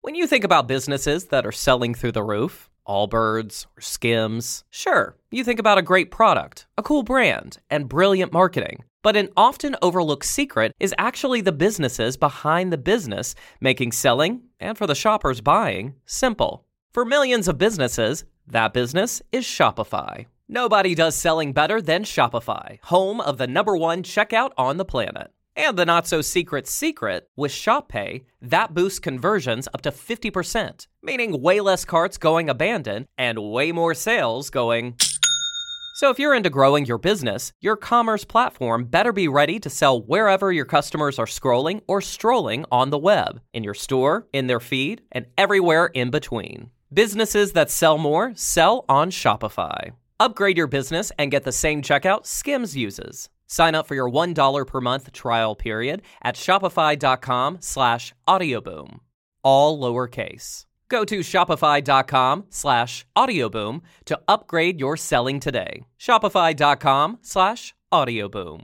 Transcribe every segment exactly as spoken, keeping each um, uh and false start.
When you think about businesses that are selling through the roof, Allbirds or Skims, sure, you think about a great product, a cool brand, and brilliant marketing. But an often overlooked secret is actually the businesses behind the business, making selling, and for the shoppers buying, simple. For millions of businesses, that business is Shopify. Nobody does selling better than Shopify, home of the number one checkout on the planet. And the not-so-secret secret, with ShopPay, that boosts conversions up to fifty percent, meaning way less carts going abandoned and way more sales going... So if you're into growing your business, your commerce platform better be ready to sell wherever your customers are scrolling or strolling on the web, in your store, in their feed, and everywhere in between. Businesses that sell more sell on Shopify. Upgrade your business and get the same checkout Skims uses. Sign up for your one dollar per month trial period at shopify.com slash audioboom. All lowercase. Go to shopify.com slash audioboom to upgrade your selling today. Shopify.com slash audioboom.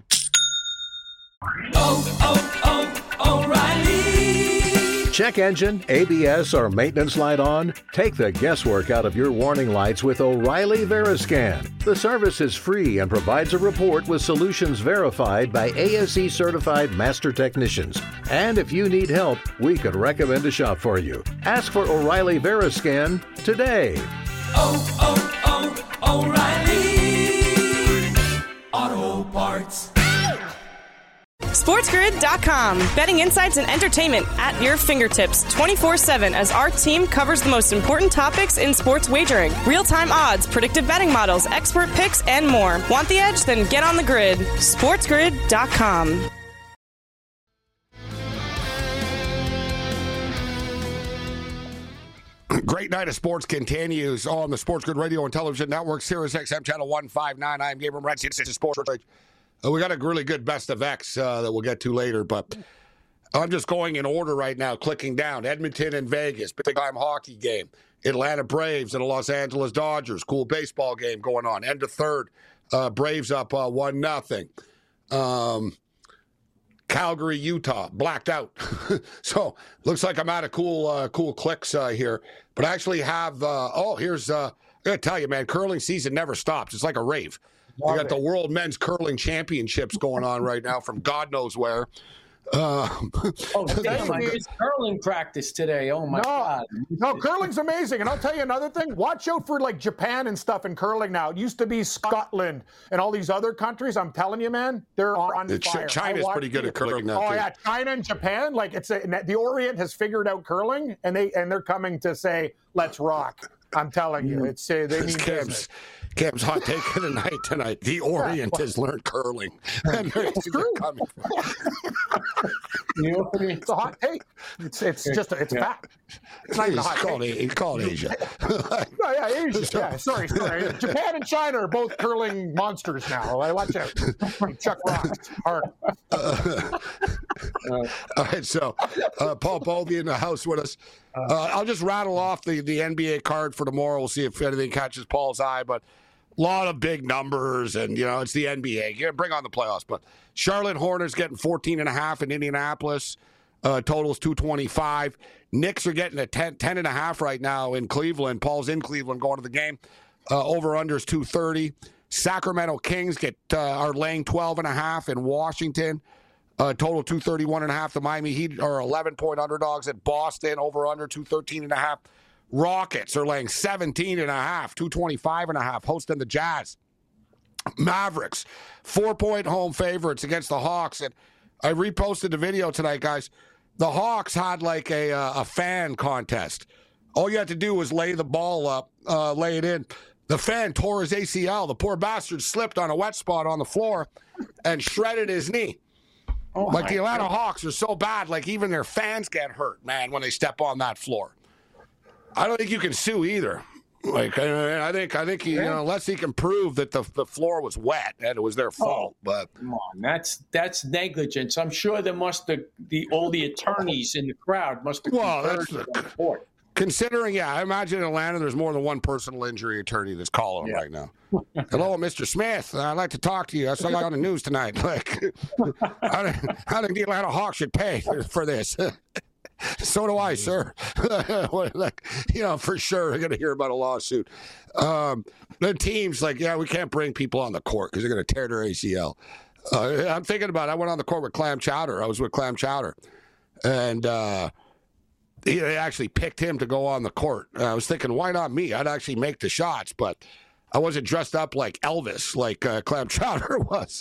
Oh, oh, oh, O'Reilly. Check engine, A B S, or maintenance light on? Take the guesswork out of your warning lights with O'Reilly Veriscan. The service is free and provides a report with solutions verified by A S E certified master technicians. And if you need help, we could recommend a shop for you. Ask for O'Reilly Veriscan today. Oh, oh, oh, O'Reilly Auto Parts. SportsGrid dot com. Betting insights and entertainment at your fingertips twenty-four seven as our team covers the most important topics in sports wagering. Real-time odds, predictive betting models, expert picks, and more. Want the edge? Then get on the grid. SportsGrid dot com. Great night of sports continues on the Sports Grid Radio and Television Network, Sirius X M Channel one fifty-nine. I'm Gabriel Moretz. It's Sports Grid. Uh, we got a really good best of X uh, that we'll get to later, but I'm just going in order right now, clicking down. Edmonton and Vegas, big-time hockey game. Atlanta Braves and the Los Angeles Dodgers, cool baseball game going on. End of third, uh, Braves up uh, one nothing. Um, Calgary, Utah, blacked out. So looks like I'm out of cool, uh, cool clicks uh, here. But I actually have. Uh, oh, here's. Uh, I gotta tell you, man, curling season never stops. It's like a rave. We got the World Men's Curling Championships going on right now from God knows where. Uh, oh, it's curling practice today. Oh, my no, God. No, curling's amazing. And I'll tell you another thing. Watch out for, like, Japan and stuff in curling now. It used to be Scotland and all these other countries. I'm telling you, man, they're on it's, fire. China's pretty good at curling now, Oh, too. yeah, China and Japan. Like, it's a, the Orient has figured out curling, and, they, and they're coming to say, let's rock. I'm telling you. It's uh, they mean business. Cam's hot take of the night tonight. The Orient yeah, well, has learned curling. And it's true. Coming you know what I mean? It's a hot take. It's it's just a, it's yeah. fact. It's not even a hot called take. A, it's called Asia. no, yeah, Asia. So, yeah, sorry, sorry. Japan and China are both curling monsters now. Watch out. Chuck rocks hard. Uh, all right, so uh, Paul Bovey in the house with us. Uh, I'll just rattle off the, the N B A card for tomorrow. We'll see if anything catches Paul's eye, but a lot of big numbers, and, you know, it's the N B A. You bring on the playoffs, but Charlotte Hornets getting fourteen and a half in Indianapolis. Uh, totals two twenty-five. Knicks are getting a ten, ten and a half right now in Cleveland. Paul's in Cleveland going to the game. Uh, over-unders two thirty. Sacramento Kings get uh, are laying twelve and a half in Washington. Uh, total two thirty-one and a half. The Miami Heat are eleven-point underdogs at Boston. Over-under two thirteen and a half. Rockets are laying seventeen and a half. two twenty-five and a half. Hosting the Jazz. Mavericks, four-point home favorites against the Hawks. And I reposted the video tonight, guys. The Hawks had like a uh, a fan contest. All you had to do was lay the ball up, uh, lay it in. The fan tore his A C L. The poor bastard slipped on a wet spot on the floor and shredded his knee. Oh, like the Atlanta God. Hawks are so bad, like even their fans get hurt, man, when they step on that floor. I don't think you can sue either. Like I, I think, I think he, you know, unless he can prove that the the floor was wet and it was their fault. Oh, but come on, that's that's negligence. I'm sure there must have the all the attorneys in the crowd must have. Well, that's the report. Considering, yeah, I imagine in Atlanta there's more than one personal injury attorney that's calling yeah. right now. Hello, Mister Smith. I'd like to talk to you. I saw you on the news tonight. Like, I, I think the Atlanta Hawks should pay for, for this. So do I, sir. Like, you know, for sure, I'm going to hear about a lawsuit. Um, the team's like, yeah, we can't bring people on the court because they're going to tear their A C L. Uh, I'm thinking about it. I went on the court with Clam Chowder. I was with Clam Chowder. And uh, he, they actually picked him to go on the court. And I was thinking, why not me? I'd actually make the shots, but I wasn't dressed up like Elvis, like uh, Clam Chowder was.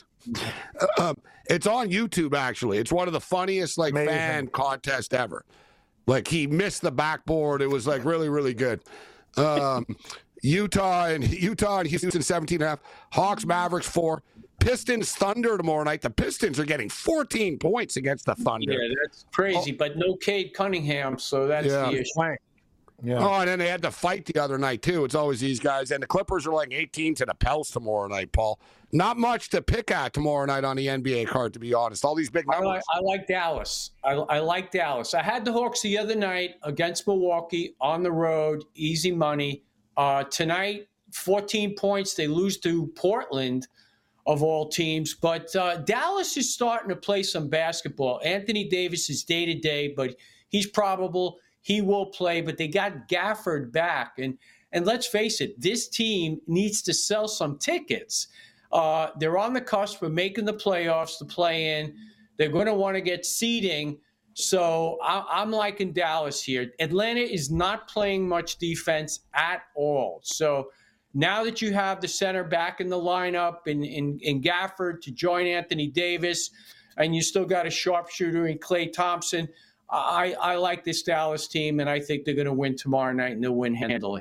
um, it's on YouTube, actually. It's one of the funniest like Amazing. fan contests ever. Like, he missed the backboard. It was like really, really good. Um, Utah and Utah and Houston seventeen and a half. Hawks, Mavericks four. Pistons, Thunder tomorrow night. The Pistons are getting fourteen points against the Thunder. Yeah, that's crazy. Oh. But no Cade Cunningham, so that's yeah. the issue. Yeah. Oh, and then they had to fight the other night, too. It's always these guys. And the Clippers are like eighteen to the Pels tomorrow night, Paul. Not much to pick at tomorrow night on the N B A card, to be honest. All these big numbers. I like, I like Dallas. I, I like Dallas. I had the Hawks the other night against Milwaukee on the road, easy money. Uh, tonight, fourteen points. They lose to Portland, of all teams. But uh, Dallas is starting to play some basketball. Anthony Davis is day-to-day, but he's probable. He will play, but they got Gafford back. And and let's face it, this team needs to sell some tickets. Uh, they're on the cusp of making the playoffs to play in. They're going to want to get seeding. So I, I'm liking Dallas here. Atlanta is not playing much defense at all. So now that you have the center back in the lineup in, in, in Gafford to join Anthony Davis, and you still got a sharpshooter in Klay Thompson, I, I like this Dallas team, and I think they're going to win tomorrow night, and they'll win handily.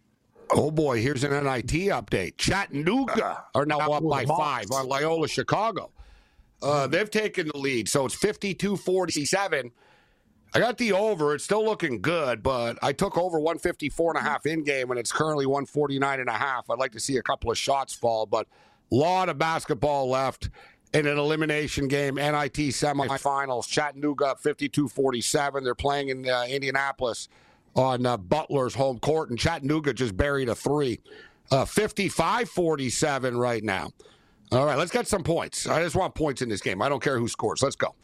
Oh, boy, here's an N I T update. Chattanooga are now up by five on Loyola Chicago. Uh, they've taken the lead, so it's fifty-two forty-seven. I got the over. It's still looking good, but I took over one fifty-four and a half in-game, and it's currently one forty-nine and a half. I'd like to see a couple of shots fall, but a lot of basketball left in an elimination game, N I T semifinals. Chattanooga fifty-two forty-seven. They're playing in uh, Indianapolis on uh, Butler's home court, and Chattanooga just buried a three. Uh, fifty-five forty-seven right now. All right, let's get some points. I just want points in this game. I don't care who scores. Let's go.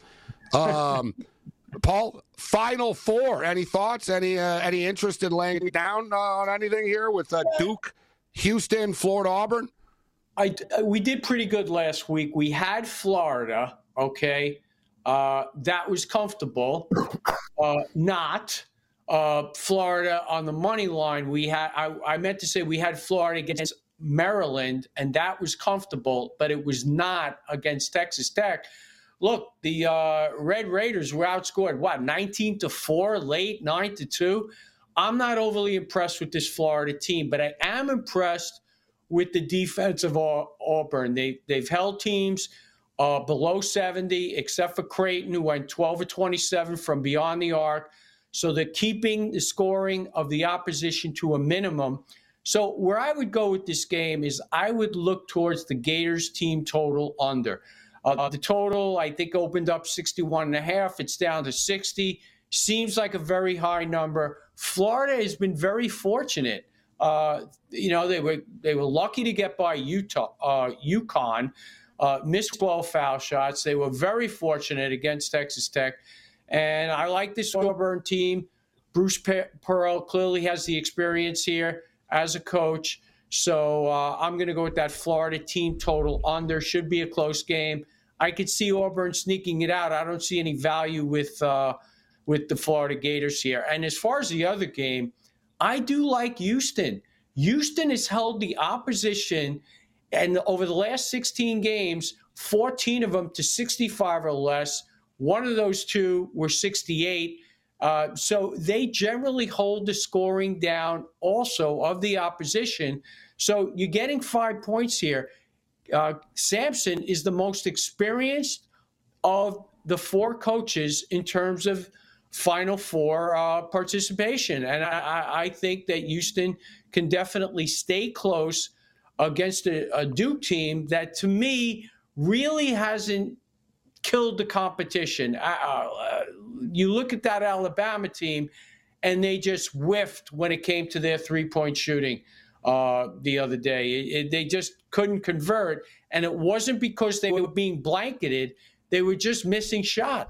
Um, Paul, Final Four. Any thoughts? Any uh, any interest in laying down uh, on anything here with uh, Duke, Houston, Florida, Auburn? I, we did pretty good last week. We had Florida, okay. Uh, that was comfortable. Uh, not uh, Florida on the money line. We had. I, I meant to say we had Florida against Maryland, and that was comfortable, but it was not against Texas Tech. Look, the uh, Red Raiders were outscored, what, nineteen to four, late, nine to two. I'm not overly impressed with this Florida team, but I am impressed with the defense of Auburn. They, they've held teams uh, below seventy, except for Creighton, who went twelve of twenty-seven from beyond the arc. So they're keeping the scoring of the opposition to a minimum. So where I would go with this game is I would look towards the Gators team total under. Uh, the total, I think, opened up sixty-one and a half. It's down to sixty. Seems like a very high number. Florida has been very fortunate. Uh, you know, they were they were lucky to get by Utah, uh, UConn, uh, missed twelve foul shots. They were very fortunate against Texas Tech. And I like this Auburn team. Bruce Pearl clearly has the experience here as a coach. So uh, I'm going to go with that Florida team total under. Should be a close game. I could see Auburn sneaking it out. I don't see any value with uh, with the Florida Gators here. And as far as the other game, I do like Houston. Houston has held the opposition, and over the last sixteen games, fourteen of them to sixty-five or less. One of those two were sixty-eight. Uh, so they generally hold the scoring down also of the opposition. So you're getting five points here. Uh, Sampson is the most experienced of the four coaches in terms of Final Four uh, participation. And I, I think that Houston can definitely stay close against a, a Duke team that, to me, really hasn't killed the competition. Uh, uh, you look at that Alabama team, and they just whiffed when it came to their three-point shooting uh, the other day. It, it, they just couldn't convert, and it wasn't because they were being blanketed. They were just missing shots.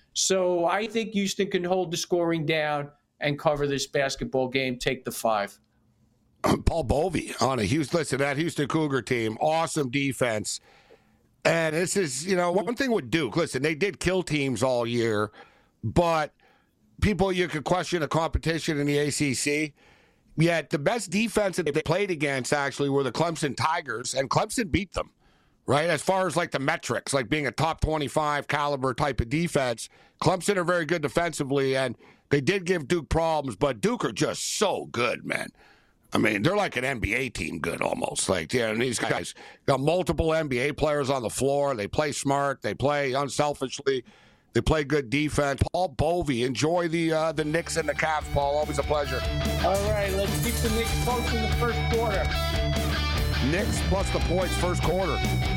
So I think Houston can hold the scoring down and cover this basketball game, take the five. Paul Bovey on a Houston, listen, that Houston Cougar team, awesome defense. And this is, you know, one thing with Duke, listen, they did kill teams all year, but people, you could question the competition in the A C C. Yet the best defense that they played against actually were the Clemson Tigers, and Clemson beat them, right? As far as like the metrics, like being a top twenty-five caliber type of defense, Clemson are very good defensively, and they did give Duke problems, but Duke are just so good, man. I mean, they're like an N B A team good almost. Like, yeah, and these guys got multiple N B A players on the floor. They play smart. They play unselfishly. They play good defense. Paul Bovey, enjoy the uh, the Knicks and the Cavs, Paul. Always a pleasure. All right, let's keep the Knicks close in the first quarter. Knicks plus the points first quarter.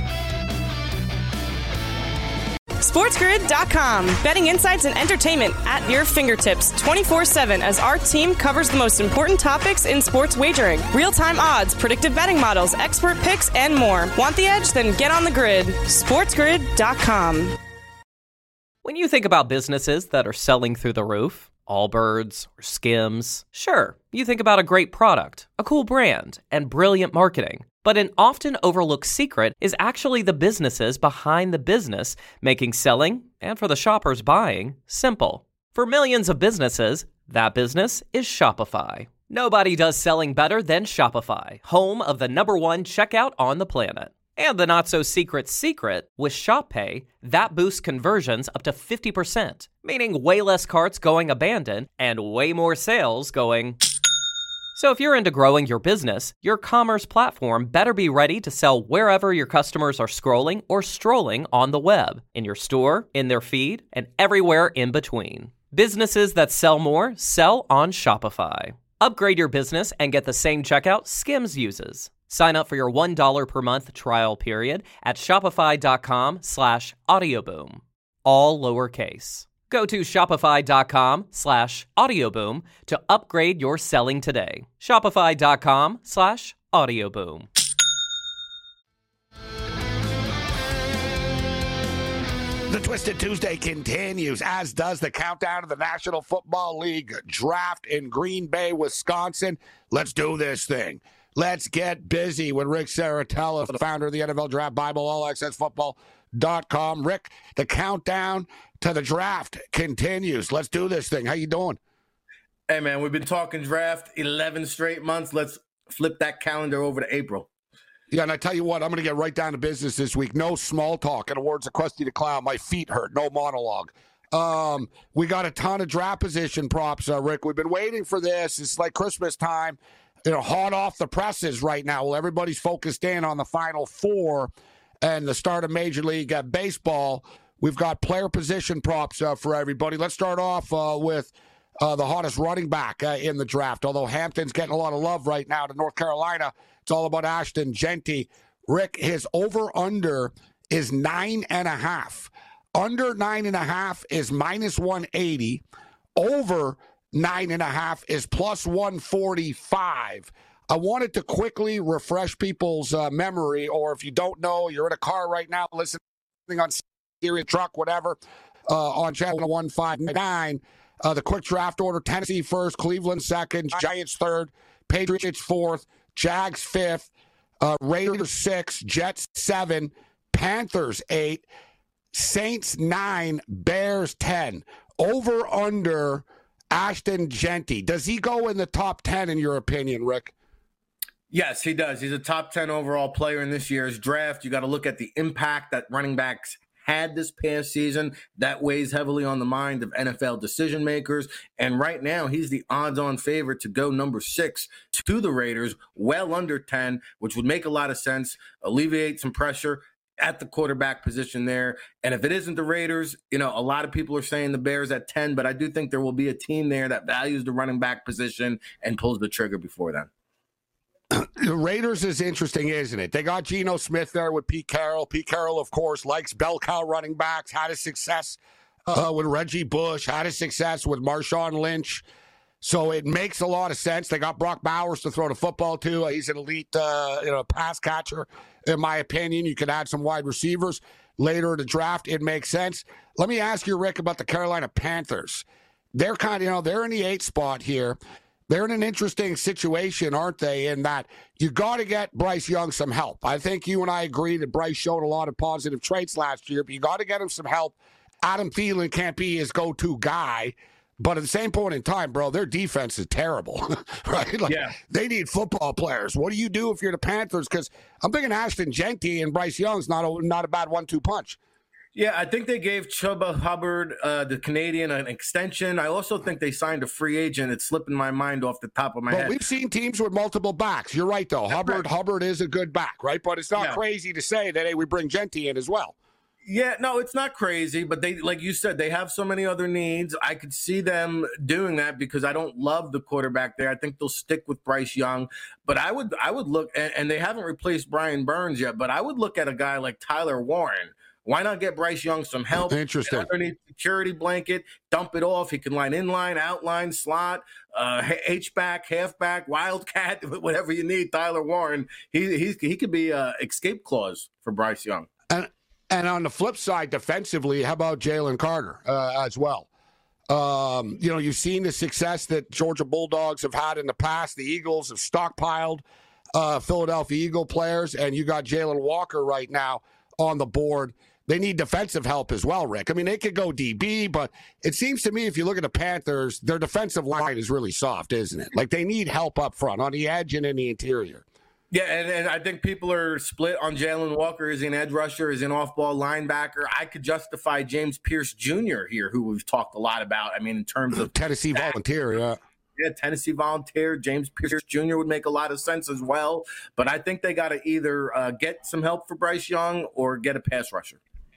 SportsGrid dot com. Betting insights and entertainment at your fingertips twenty-four seven as our team covers the most important topics in sports wagering. Real-time odds, predictive betting models, expert picks, and more. Want the edge? Then get on the grid. SportsGrid dot com. When you think about businesses that are selling through the roof, Allbirds or Skims, sure, you think about a great product, a cool brand, and brilliant marketing. But an often overlooked secret is actually the businesses behind the business, making selling, and for the shoppers buying, simple. For millions of businesses, that business is Shopify. Nobody does selling better than Shopify, home of the number one checkout on the planet. And the not-so-secret secret, with Shop Pay, that boosts conversions up to fifty percent, meaning way less carts going abandoned and way more sales going... So if you're into growing your business, your commerce platform better be ready to sell wherever your customers are scrolling or strolling on the web, in your store, in their feed, and everywhere in between. Businesses that sell more sell on Shopify. Upgrade your business and get the same checkout Skims uses. Sign up for your one dollar per month trial period at shopify.com slash audioboom. All lowercase. Go to shopify.com slash audioboom to upgrade your selling today. Shopify.com slash audioboom. The Twisted Tuesday continues, as does the countdown to the National Football League draft in Green Bay, Wisconsin. Let's do this thing. Let's get busy with Rick Saratella, the founder of the N F L Draft Bible, all access football dot com. Rick, the countdown to the draft continues. Let's do this thing. How you doing? Hey, man, we've been talking draft eleven straight months. Let's flip that calendar over to April. Yeah, and I tell you what, I'm going to get right down to business this week. No small talk. In the words of Krusty the Clown, my feet hurt. No monologue. Um, we got a ton of draft position props, uh, Rick. We've been waiting for this. It's like Christmas time. You know, hot off the presses right now. Well, everybody's focused in on the Final Four and the start of Major League uh, Baseball. We've got player position props uh, for everybody. Let's start off uh, with uh, the hottest running back uh, in the draft. Although Hampton's getting a lot of love right now to North Carolina, it's all about Ashton Jeanty. Rick, his over-under is nine and a half. Under nine and a half is minus one eighty. Over nine and a half is plus one forty-five. I wanted to quickly refresh people's uh, memory, or if you don't know, you're in a car right now listening on Sirius truck, whatever, uh, on channel one fifty-nine. Uh, the quick draft order: Tennessee first, Cleveland second, Giants third, Patriots fourth, Jags fifth, uh, Raiders six, Jets seven, Panthers eight, Saints nine, Bears ten. Over under Ashton Jeanty. Does he go in the top ten in your opinion, Rick? Yes, he does. He's a top ten overall player in this year's draft. You got to look at the impact that running backs had this past season. That weighs heavily on the mind of N F L decision makers. And right now, he's the odds-on favorite to go number six to the Raiders, well under ten, which would make a lot of sense, alleviate some pressure at the quarterback position there. And if it isn't the Raiders, you know, a lot of people are saying the Bears at ten, but I do think there will be a team there that values the running back position and pulls the trigger before then. The Raiders is interesting, isn't it? They got Geno Smith there with Pete Carroll. Pete Carroll, of course, likes bell cow running backs, had a success uh, with Reggie Bush, had a success with Marshawn Lynch. So it makes a lot of sense. They got Brock Bowers to throw the football to. He's an elite uh, you know, pass catcher, in my opinion. You could add some wide receivers. later in the draft, it makes sense. Let me ask you, Rick, about the Carolina Panthers. They're kind of, you know, they're in the eighth spot here. They're in an interesting situation, aren't they, in that you got to get Bryce Young some help. I think you and I agree that Bryce showed a lot of positive traits last year, but you got to get him some help. Adam Thielen can't be his go-to guy. But at the same point in time, bro, their defense is terrible, right? Like, yeah. They need football players. What do you do if you're the Panthers? Because I'm thinking Ashton Jeanty and Bryce Young's not a, not a bad one two punch. Yeah, I think they gave Chuba Hubbard, uh, the Canadian, an extension. I also think they signed a free agent. It's slipping my mind off the top of my but head. We've seen teams with multiple backs. You're right, though. That's Hubbard right. Hubbard is a good back, right? But it's not yeah. crazy to say that, hey, we bring Jeanty in as well. Yeah, no, it's not crazy, but they, like you said, they have so many other needs. I could see them doing that because I don't love the quarterback there. I think they'll stick with Bryce Young, but I would, I would look, and, and they haven't replaced Brian Burns yet, but I would look at a guy like Tyler Warren. Why not get Bryce Young some help? Interesting. Underneath security blanket, dump it off. He can line in line, outline, slot, uh, H-back, halfback, wildcat, whatever you need. Tyler Warren, he he he could be an escape clause for Bryce Young. And and on the flip side, defensively, how about Jalen Carter uh, as well? Um, you know, you've seen the success that Georgia Bulldogs have had in the past. The Eagles have stockpiled uh, Philadelphia Eagle players, and you got Jalen Walker right now on the board. They need defensive help as well, Rick. I mean, they could go D B, but it seems to me if you look at the Panthers, their defensive line is really soft, isn't it? Like they need help up front on the edge and in the interior. Yeah, and, and I think people are split on Jalen Walker. Is he an edge rusher? Is he an off-ball linebacker? I could justify James Pierce Junior here, who we've talked a lot about. I mean, in terms of Tennessee that, Volunteer, yeah. Yeah, Tennessee Volunteer. James Pierce Junior would make a lot of sense as well. But I think they got to either uh, get some help for Bryce Young or get a pass rusher.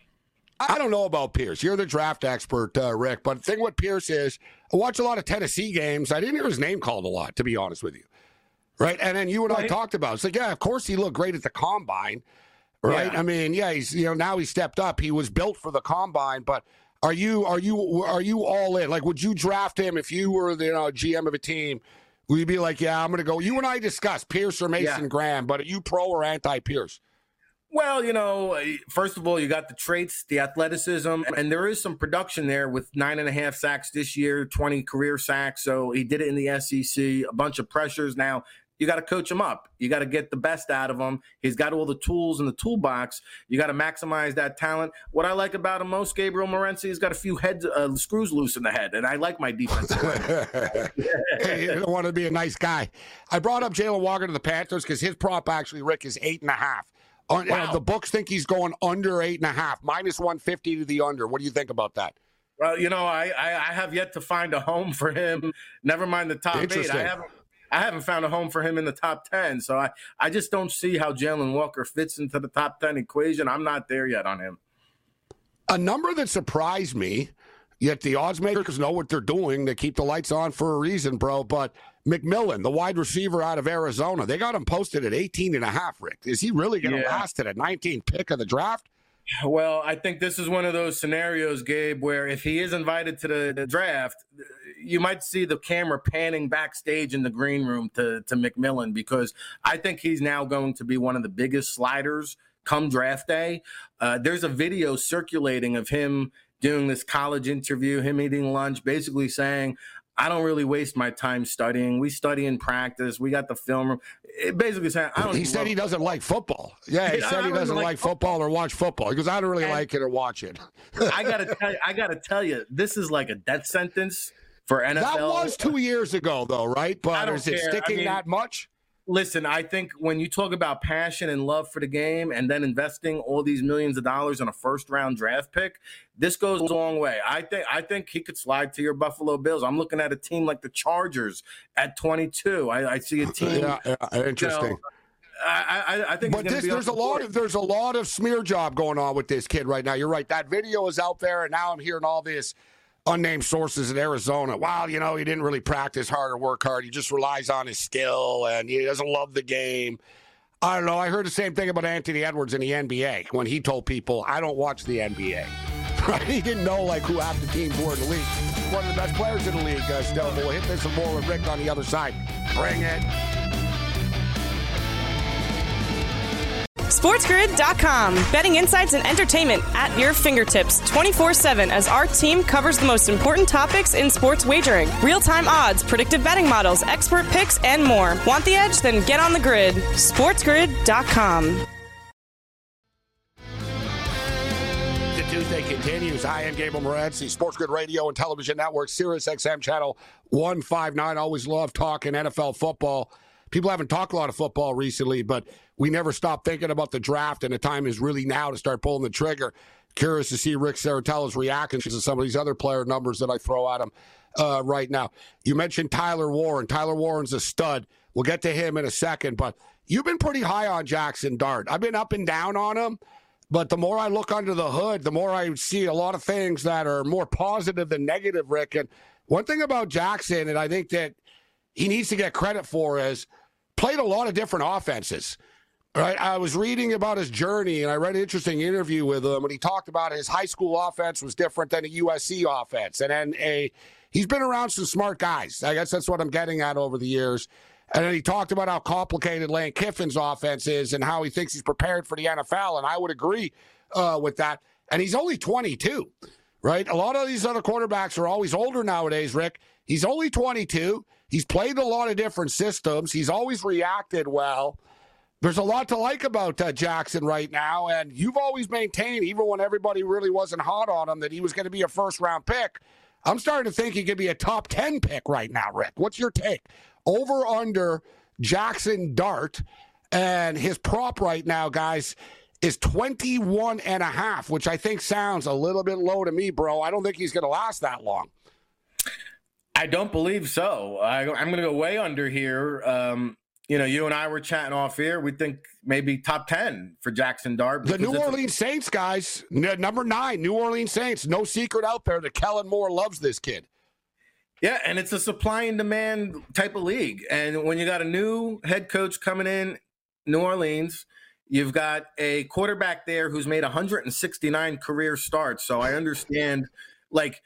I don't know about Pierce. You're the draft expert, uh, Rick. But the thing with Pierce is, I watch a lot of Tennessee games. I didn't hear his name called a lot, to be honest with you. Right? And then you and right. I talked about it. It's like, yeah, of course he looked great at the combine. Right? Yeah. I mean, yeah, he's you know, now he stepped up. He was built for the combine, but are you are you are you all in? Like, would you draft him if you were the you know, G M of a team? Would you be like, yeah, I'm gonna go? You and I discussed Pierce or Mason yeah. Graham, but are you pro or anti Pierce? Well, you know, first of all, you got the traits, the athleticism, and there is some production there with nine and a half sacks this year, twenty career sacks. So he did it in the S E C, a bunch of pressures. Now, you got to coach him up. You got to get the best out of him. He's got all the tools in the toolbox. You got to maximize that talent. What I like about him most, Gabriel Morency, he's got a few head uh, screws loose in the head, and I like my defensive line. Hey, you don't want to be a nice guy. I brought up Jalen Walker to the Panthers because his prop actually, Rick, is eight and a half. On, wow. uh, the books think he's going under eight and a half, minus one fifty to the under. What do you think about that? Well, you know, I, I, I have yet to find a home for him. Never mind the top eight. I haven't. I haven't found a home for him in the top ten, so I, I just don't see how Jalen Walker fits into the top ten equation. I'm not there yet on him. A number that surprised me, yet the odds makers know what they're doing. They keep the lights on for a reason, bro. But McMillan, the wide receiver out of Arizona, they got him posted at eighteen and a half, Rick. Is he really going to yeah. last at a nineteenth pick of the draft? Well, I think this is one of those scenarios, Gabe, where if he is invited to the, the draft, you might see the camera panning backstage in the green room to, to McMillan, because I think he's now going to be one of the biggest sliders come draft day. Uh, there's a video circulating of him doing this college interview, him eating lunch, basically saying, I don't really waste my time studying. We study in practice. We got the film room. It basically saying, I don't. He said he doesn't like football. Yeah, he said he doesn't like football or watch football. He goes, I don't really like it or watch it. I gotta tell you, I gotta tell you, this is like a death sentence for N F L. That was two years ago, though, right? But is it sticking I mean, that much? Listen, I think when you talk about passion and love for the game and then investing all these millions of dollars on a first-round draft pick, this goes a long way. I think I think he could slide to your Buffalo Bills. I'm looking at a team like the Chargers at twenty-two. I, I see a team. Yeah, yeah, interesting. You know, I, I, I think but this, there's a lot of there's a lot of smear job going on with this kid right now. You're right. That video is out there, and now I'm hearing all this. Unnamed sources in Arizona. Wow, you know, he didn't really practice hard or work hard. He just relies on his skill, and he doesn't love the game. I don't know. I heard the same thing about Anthony Edwards in the N B A when he told people, I don't watch the N B A. Right? He didn't know, like, who half the teams were in the league. One of the best players in the league, uh, still. We'll hit this some more with Rick on the other side. Bring it. SportsGrid dot com. Betting insights and entertainment at your fingertips twenty-four seven as our team covers the most important topics in sports wagering. Real-time odds, predictive betting models, expert picks, and more. Want the edge? Then get on the grid. SportsGrid dot com. The Tuesday continues. I am Gabriel Morency, Sports Grid Radio and Television Network, Sirius X M Channel one fifty-nine. Always love talking N F L football. People haven't talked a lot of football recently, but we never stop thinking about the draft, and the time is really now to start pulling the trigger. Curious to see Rick Serratello's reactions to some of these other player numbers that I throw at him uh, right now. You mentioned Tyler Warren. Tyler Warren's a stud. We'll get to him in a second, but you've been pretty high on Jackson Dart. I've been up and down on him, but the more I look under the hood, the more I see a lot of things that are more positive than negative, Rick. And one thing about Jackson, and I think that he needs to get credit for, is played a lot of different offenses. Right? I was reading about his journey, and I read an interesting interview with him, and he talked about his high school offense was different than a U S C offense. And then a he's been around some smart guys. I guess that's what I'm getting at over the years. And then he talked about how complicated Lane Kiffin's offense is and how he thinks he's prepared for the N F L, and I would agree uh, with that. And he's only twenty-two, right? A lot of these other quarterbacks are always older nowadays, Rick. He's only twenty-two. He's played a lot of different systems. He's always reacted well. There's a lot to like about uh, Jackson right now, and you've always maintained, even when everybody really wasn't hot on him, that he was going to be a first-round pick. I'm starting to think he could be a top ten pick right now, Rick. What's your take? Over, under Jackson Dart, and his prop right now, guys, is twenty-one and a half, which I think sounds a little bit low to me, bro. I don't think he's going to last that long. I don't believe so. I, I'm going to go way under here. Um, you know, you and I were chatting off here. We think maybe top ten for Jackson Dart. The New Orleans a- Saints, guys, n- number nine, New Orleans Saints. No secret out there that Kellen Moore loves this kid. Yeah, and it's a supply and demand type of league. And when you got a new head coach coming in, New Orleans, you've got a quarterback there who's made one hundred sixty-nine career starts. So I understand, like,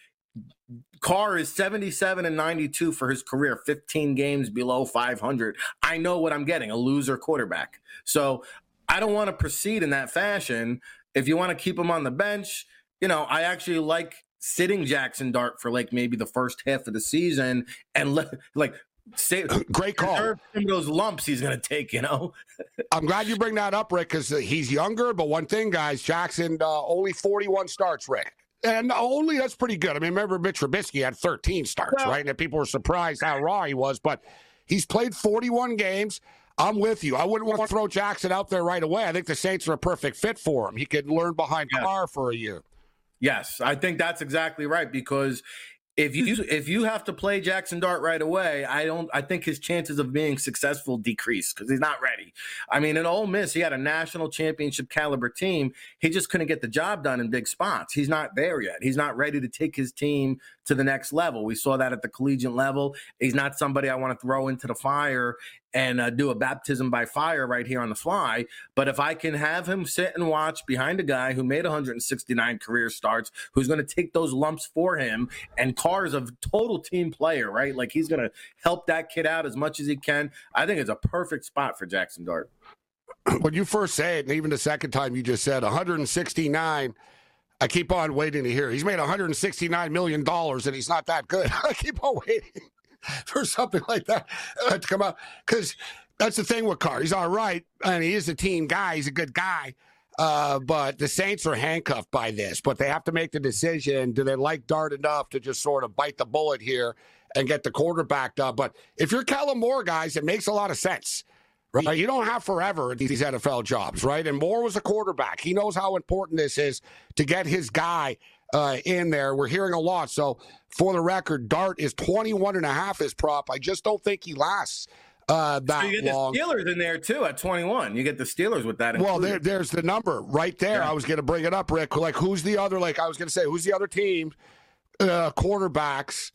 Carr is seventy-seven and ninety-two for his career, fifteen games below five hundred. I know what I'm getting, a loser quarterback. So I don't want to proceed in that fashion. If you want to keep him on the bench, you know, I actually like sitting Jackson Dart for like maybe the first half of the season and let, like, say, great call. Some of those lumps he's going to take, you know. I'm glad you bring that up, Rick, because he's younger. But one thing, guys, Jackson uh, only forty-one starts, Rick. And only that's pretty good. I mean, remember Mitch Trubisky had thirteen starts, well, right? And people were surprised how raw he was. But he's played forty-one games. I'm with you. I wouldn't want to throw Jackson out there right away. I think the Saints are a perfect fit for him. He could learn behind yeah. Carr for a year. Yes, I think that's exactly right, because if you if you have to play Jackson Dart right away, I don't. I think his chances of being successful decrease because he's not ready. I mean, in Ole Miss, he had a national championship caliber team. He just couldn't get the job done in big spots. He's not there yet. He's not ready to take his team to the next level. We saw that at the collegiate level. He's not somebody I want to throw into the fire and uh, do a baptism by fire right here on the fly. But if I can have him sit and watch behind a guy who made one hundred sixty-nine career starts, who's going to take those lumps for him, and Carr's a total team player, right? Like, he's going to help that kid out as much as he can. I think it's a perfect spot for Jackson Dart. When you first say it, and even the second time you just said one hundred sixty-nine, I keep on waiting to hear. He's made one hundred sixty-nine million dollars, and he's not that good. I keep on waiting for something like that uh, to come out, because that's the thing with Carr. He's all right, and he is a team guy. He's a good guy, uh, but the Saints are handcuffed by this. But they have to make the decision: do they like Dart enough to just sort of bite the bullet here and get the quarterback done? But if you're Kellen Moore, guys, it makes a lot of sense. Right? You don't have forever at these N F L jobs, right? And Moore was a quarterback. He knows how important this is to get his guy uh, in there. We're hearing a lot. So, for the record, Dart is twenty-one and a half his prop. I just don't think he lasts uh, that so you get long. The Steelers in there, too, at twenty-one. You get the Steelers with that. Well, there, there's the number right there. Yeah. I was going to bring it up, Rick. Like, who's the other, like I was going to say, who's the other team, uh, quarterbacks?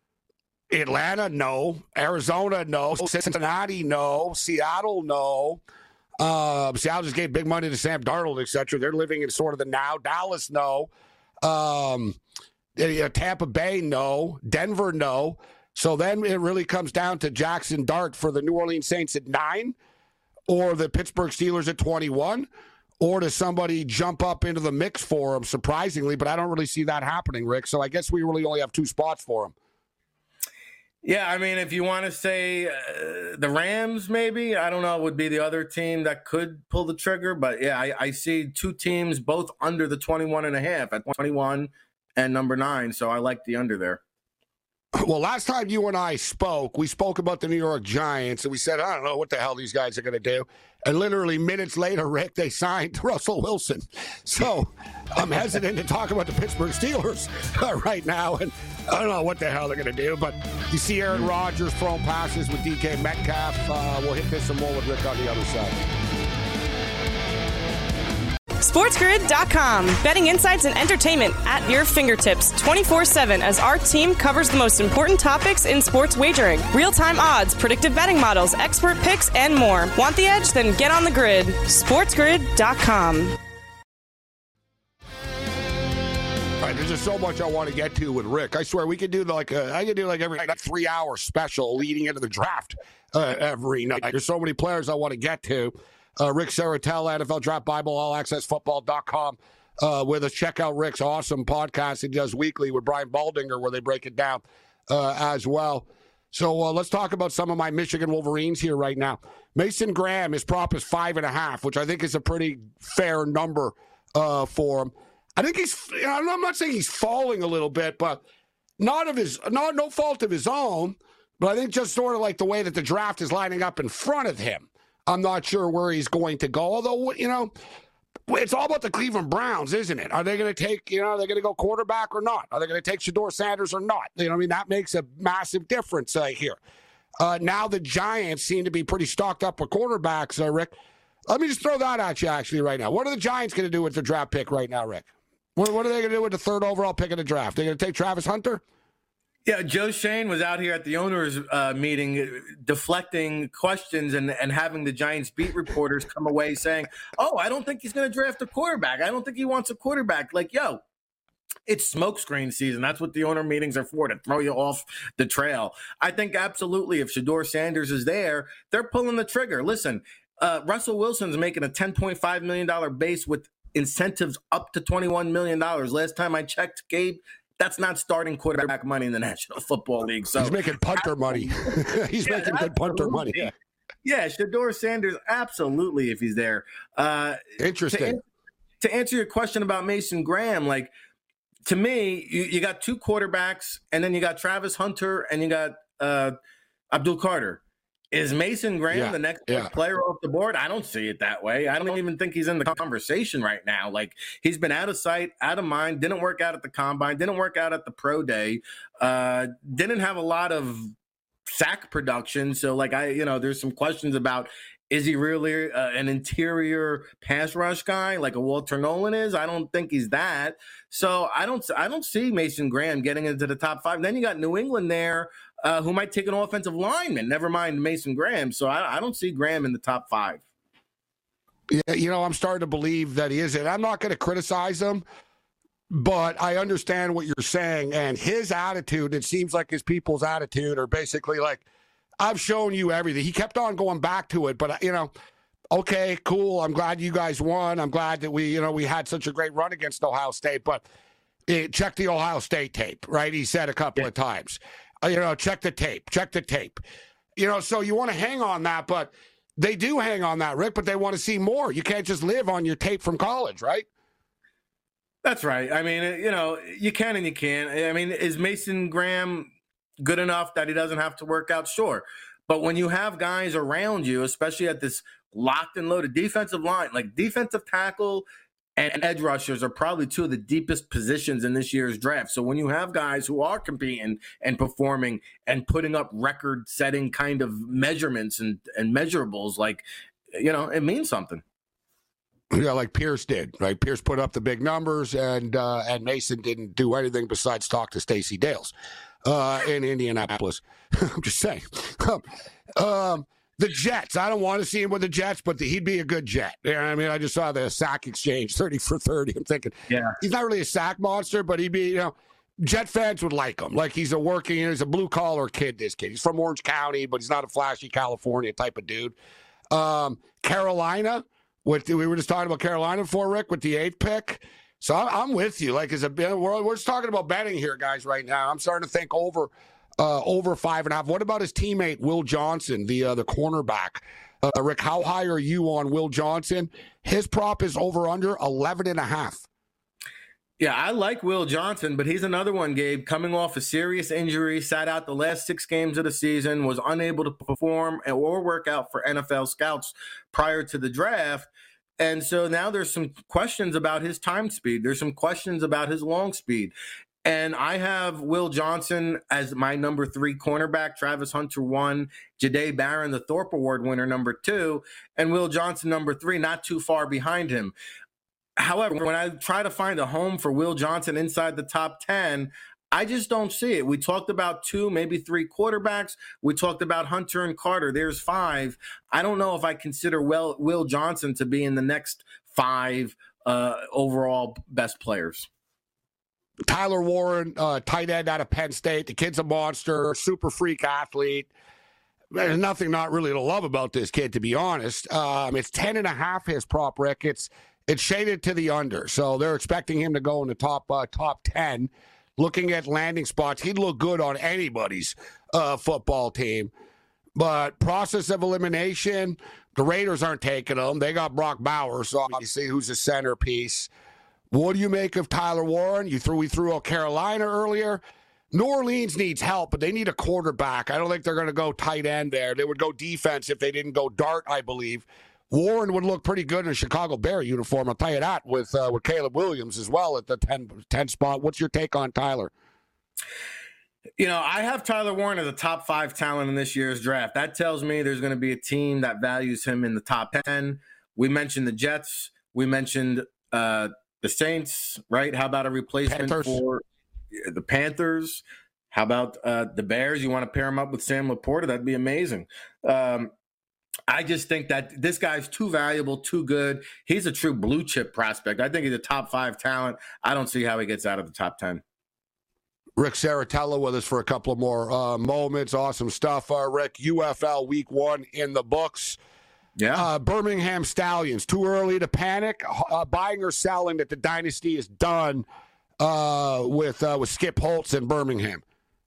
Atlanta, no. Arizona, no. Cincinnati, no. Seattle, no. Uh, Seattle just gave big money to Sam Darnold, et cetera. They're living in sort of the now. Dallas, no. Um, Tampa Bay, no. Denver, no. So then it really comes down to Jackson Dart for the New Orleans Saints at nine, or the Pittsburgh Steelers at twenty-one? Or does somebody jump up into the mix for him, surprisingly? But I don't really see that happening, Rick. So I guess we really only have two spots for him. Yeah, I mean, if you want to say uh, the Rams, maybe, I don't know, would be the other team that could pull the trigger. But, yeah, I, I see two teams both under the twenty-one and a half at twenty-one and number nine. So I like the under there. Well, last time you and I spoke, we spoke about the New York Giants, and we said, I don't know what the hell these guys are going to do. And literally minutes later, Rick, they signed Russell Wilson. So I'm hesitant to talk about the Pittsburgh Steelers uh, right now. And I don't know what the hell they're going to do. But you see Aaron Rodgers throwing passes with D K Metcalf. Uh, we'll hit this some more with Rick on the other side. SportsGrid dot com. Betting insights and entertainment at your fingertips twenty-four seven as our team covers the most important topics in sports wagering. Real-time odds, predictive betting models, expert picks, and more. Want the edge? Then get on the grid. SportsGrid dot com. All right, there's just so much I want to get to with Rick. I swear we could do like a, I could do like every like three-hour special leading into the draft uh, every night. There's so many players I want to get to. Uh, Rick Saratella, N F L Draft Bible, all access football dot com. Uh, with us, check out Rick's awesome podcast he does weekly with Brian Baldinger, where they break it down uh, as well. So uh, let's talk about some of my Michigan Wolverines here right now. Mason Graham, his prop is five and a half, which I think is a pretty fair number uh, for him. I think he's, you know, I'm not saying he's falling a little bit, but not of his, not no fault of his own. But I think just sort of like the way that the draft is lining up in front of him. I'm not sure where he's going to go. Although, you know, it's all about the Cleveland Browns, isn't it? Are they going to take, you know, are they going to go quarterback or not? Are they going to take Shedeur Sanders or not? You know, I mean, that makes a massive difference uh, here. Uh, now the Giants seem to be pretty stocked up with quarterbacks, uh, Rick. Let me just throw that at you, actually, right now. What are the Giants going to do with the draft pick right now, Rick? What, what are they going to do with the third overall pick of the draft? They're going to take Travis Hunter? Yeah, Joe Shane was out here at the owners' uh, meeting deflecting questions and, and having the Giants beat reporters come away saying, oh, I don't think he's going to draft a quarterback. I don't think he wants a quarterback. Like, yo, it's smokescreen season. That's what the owner meetings are for, to throw you off the trail. I think absolutely if Shedeur Sanders is there, they're pulling the trigger. Listen, uh, Russell Wilson's making a ten point five million dollars base with incentives up to twenty-one million dollars. Last time I checked, Gabe, that's not starting quarterback money in the National Football League. So he's making punter money. he's yeah, making good punter money. Yeah, yeah, Shedeur Sanders, absolutely, if he's there. Uh, Interesting. To, to answer your question about Mason Graham, like, to me, you, you got two quarterbacks, and then you got Travis Hunter, and you got uh, Abdul Carter. Is Mason Graham yeah, the next yeah. player off the board? I don't see it that way. I don't even think he's in the conversation right now. Like, he's been out of sight, out of mind, didn't work out at the combine, didn't work out at the pro day, uh, didn't have a lot of sack production. So, like, I, you know, there's some questions about, is he really uh, an interior pass rush guy like a Walter Nolan is? I don't think he's that. So I don't, I don't see Mason Graham getting into the top five. Then you got New England there, uh, who might take an offensive lineman. Never mind Mason Graham. So I, I don't see Graham in the top five. Yeah, you know, I'm starting to believe that he is it. I'm not going to criticize him, but I understand what you're saying. And his attitude, it seems like his people's attitude are basically like, I've shown you everything. He kept on going back to it, but, you know, okay, cool. I'm glad you guys won. I'm glad that we, you know, we had such a great run against Ohio State, but it, check the Ohio State tape, right? He said a couple yeah. of times, uh, you know, check the tape, check the tape. You know, so you want to hang on that, but they do hang on that, Rick, but they want to see more. You can't just live on your tape from college, right? That's right. I mean, you know, you can and you can't. I mean, is Mason Graham good enough that he doesn't have to work out? Sure. But when you have guys around you, especially at this locked and loaded defensive line, like defensive tackle and edge rushers are probably two of the deepest positions in this year's draft. So when you have guys who are competing and performing and putting up record-setting kind of measurements and, and measurables, like, you know, it means something. Yeah, like Pierce did, right? Pierce put up the big numbers, and uh, and Mason didn't do anything besides talk to Stacey Dales uh, in Indianapolis. I'm just saying. um, the Jets, I don't want to see him with the Jets, but the, he'd be a good Jet. You know what I mean, I just saw the sack exchange, thirty for thirty. I'm thinking, yeah, he's not really a sack monster, but he'd be, you know, Jet fans would like him. Like, he's a working, he's a blue-collar kid, this kid. He's from Orange County, but he's not a flashy California type of dude. Um, Carolina, with we were just talking about Carolina before, Rick, with the eighth pick. So I'm, I'm with you. Like, as a we're, we're just talking about betting here, guys, right now. I'm starting to think over uh, over five and a half. What about his teammate Will Johnson, the uh, the cornerback? Uh, Rick, how high are you on Will Johnson? His prop is over under eleven and a half. Yeah, I like Will Johnson, but he's another one, Gabe, coming off a serious injury, sat out the last six games of the season, was unable to perform or work out for N F L scouts prior to the draft. And so now there's some questions about his time speed. There's some questions about his long speed. And I have Will Johnson as my number three cornerback, Travis Hunter one, Jahdae Barron, the Thorpe Award winner, number two, and Will Johnson, number three, not too far behind him. However, when I try to find a home for Will Johnson inside the top ten, I just don't see it. We talked about two, maybe three quarterbacks. We talked about Hunter and Carter. There's five. I don't know if I consider Will, Will Johnson to be in the next five uh, overall best players. Tyler Warren, uh, tight end out of Penn State. The kid's a monster, super freak athlete. There's nothing not really to love about this kid, to be honest. Um, it's ten and a half his prop, Rick. It's it's shaded to the under, so they're expecting him to go in the top uh, top ten. Looking at landing spots, he'd look good on anybody's uh, football team. But process of elimination, the Raiders aren't taking him. They got Brock Bowers, so obviously who's a centerpiece. What do you make of Tyler Warren? You threw we threw out Carolina earlier. New Orleans needs help, but they need a quarterback. I don't think they're going to go tight end there. They would go defense if they didn't go dart, I believe. Warren would look pretty good in a Chicago Bear uniform, I'll tell you that, with uh, with Caleb Williams as well at the ten, ten spot. What's your take on Tyler? You know, I have Tyler Warren as a top five talent in this year's draft. That tells me there's going to be a team that values him in the top ten. We mentioned the Jets. We mentioned uh, the Saints, right? How about a replacement Panthers. for the Panthers? How about uh, the Bears? You want to pair him up with Sam Laporta? That'd be amazing. Um, I just think that this guy's too valuable, too good. He's a true blue chip prospect. I think he's a top five talent. I don't see how he gets out of the top ten. Rick Saratella with us for a couple of more uh, moments. Awesome stuff, uh, Rick. U F L week one in the books. Yeah. Uh, Birmingham Stallions, too early to panic. Uh, buying or selling that the dynasty is done uh, with uh, with Skip Holtz in Birmingham.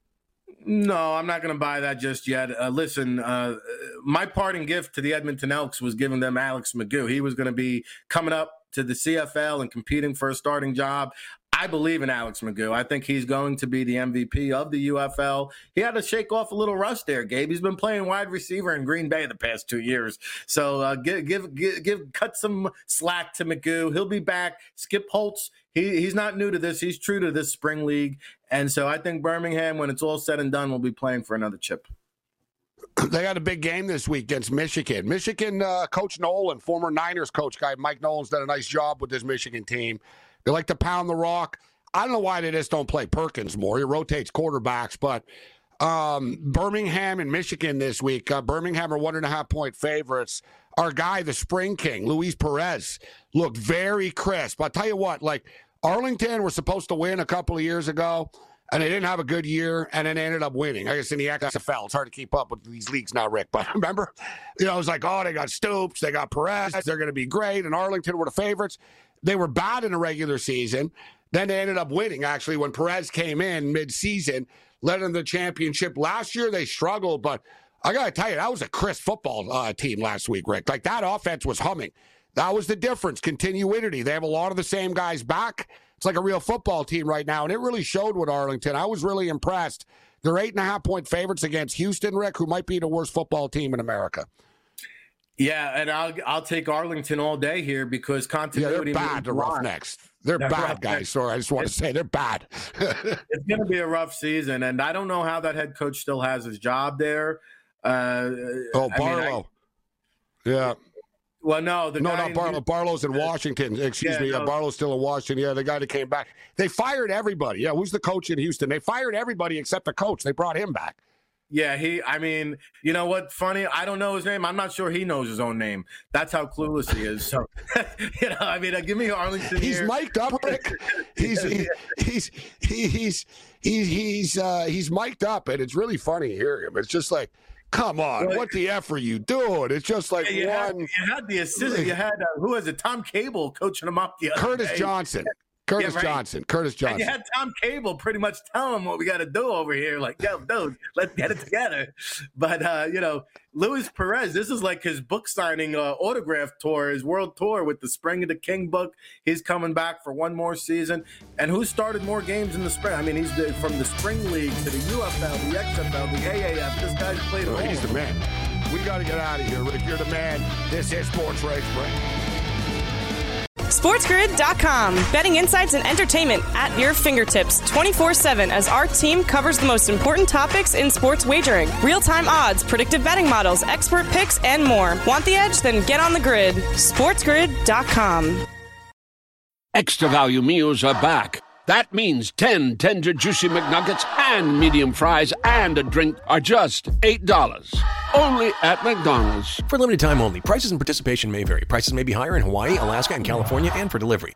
No, I'm not going to buy that just yet. Uh, listen, uh, my parting gift to the Edmonton Elks was giving them Alex McGough. He was going to be coming up to the C F L and competing for a starting job. I believe in Alex McGough. I think he's going to be the M V P of the U F L. He had to shake off a little rust there, Gabe. He's been playing wide receiver in Green Bay the past two years. So uh, give, give, give, give, cut some slack to McGough. He'll be back. Skip Holtz, he, he's not new to this. He's true to this spring league. And so I think Birmingham, when it's all said and done, will be playing for another chip. They got a big game this week against Michigan. Michigan uh, coach Nolan, former Niners coach guy, Mike Nolan's done a nice job with this Michigan team. They like to pound the rock. I don't know why they just don't play Perkins more. He rotates quarterbacks, but um, Birmingham and Michigan this week. Uh, Birmingham are one and a half point favorites. Our guy, the Spring King, Luis Perez, looked very crisp. I'll tell you what, like Arlington was supposed to win a couple of years ago, and they didn't have a good year, and then they ended up winning. I guess in the X F L, it's hard to keep up with these leagues now, Rick. But remember, you know, it was like, oh, they got Stoops, they got Perez, they're going to be great, and Arlington were the favorites. They were bad in the regular season. Then they ended up winning, actually, when Perez came in mid-season, led them to the championship. Last year, they struggled, but I got to tell you, that was a crisp football uh, team last week, Rick. Like, that offense was humming. That was the difference, continuity. They have a lot of the same guys back. It's like a real football team right now, and it really showed with Arlington. I was really impressed. They're eight and a half point favorites against Houston, Rick, who might be the worst football team in America. Yeah, and I'll I'll take Arlington all day here because continuity. Yeah, they're bad, the Roughnecks. They're, they're bad, guys. Sorry, I just want to say they're bad. It's going to be a rough season, and I don't know how that head coach still has his job there. Uh, oh, Barlow. I mean, I, yeah. Well, no, the no, guy not Barlow. Barlow's in Washington. Excuse yeah, me. No. Yeah, Barlow's still in Washington. Yeah, the guy that came back. They fired everybody. Yeah, who's the coach in Houston? They fired everybody except the coach. They brought him back. Yeah, he, I mean, you know what? Funny, I don't know his name. I'm not sure he knows his own name. That's how clueless he is. So, you know, I mean, uh, give me Arlington He's here. mic'd up, Rick. He's, he, he's, he, he's, he's, he's, uh, he's mic'd up, and it's really funny to hear him. It's just like, Come on, Well, what the F are you doing? It's just like you, had, one. you had the assistant. You had uh, who was it? Tom Cable coaching him up the other Curtis day. Johnson. Curtis Yeah, right. Johnson. Curtis And Johnson. you had Tom Cable pretty much telling him what we got to do over here. Like, yo, dude, let's get it together. But, uh, you know, Luis Perez, this is like his book signing uh, autograph tour, his world tour with the Spring of the King book. He's coming back for one more season. And who started more games in the spring? I mean, he's the, from the Spring League to the U F L, the X F L, the A A F. This guy's played Oh, all. he's the man. We got to get out of here, Rick. You're the man. This is Sports Rage Break. SportsGrid dot com. Betting insights and entertainment at your fingertips twenty-four seven as our team covers the most important topics in sports wagering. Real-time odds, predictive betting models, expert picks, and more. Want the edge? Then get on the grid. SportsGrid dot com. Extra value meals are back. That means ten tender, juicy McNuggets and medium fries and a drink are just eight dollars. Only at McDonald's. For limited time only. Prices and participation may vary. Prices may be higher in Hawaii, Alaska, and California, and for delivery.